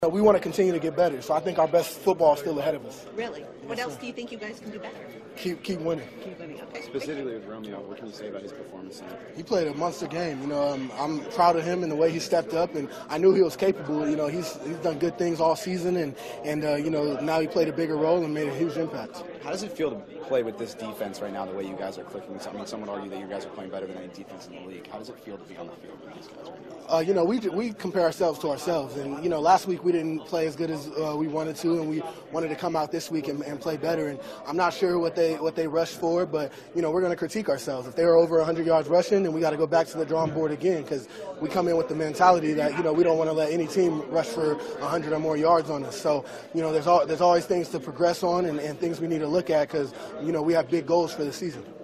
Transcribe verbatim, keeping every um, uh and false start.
We want to continue to get better, so I think our best football is still ahead of us. Really? What Yes, else sir. do you think you guys can do better? Keep keep winning. Keep winning, okay. Specifically with Romeo, what can you say about his performance tonight? He played a monster game. You know, um, I'm proud of him and the way he stepped up, and I knew he was capable. You know, he's he's done good things all season, and and uh, you know now he played a bigger role and made a huge impact. How does it feel to play with this defense right now, the way you guys are clicking? I mean, some would argue that you guys are playing better than any defense in the league. How does it feel to be on the field with these guys right now? Uh, you know, we we compare ourselves to ourselves, and you know, last week we didn't play as good as uh, we wanted to, and we wanted to come out this week and, and play better. And I'm not sure what they what they rushed for, but you know, we're going to critique ourselves. If they were over one hundred yards rushing, then we got to go back to the drawing board again, because we come in with the mentality that you know we don't want to let any team rush for one hundred or more yards on us. So you know, there's all, there's always things to progress on and, and things we need to look at, because you know we have big goals for the season.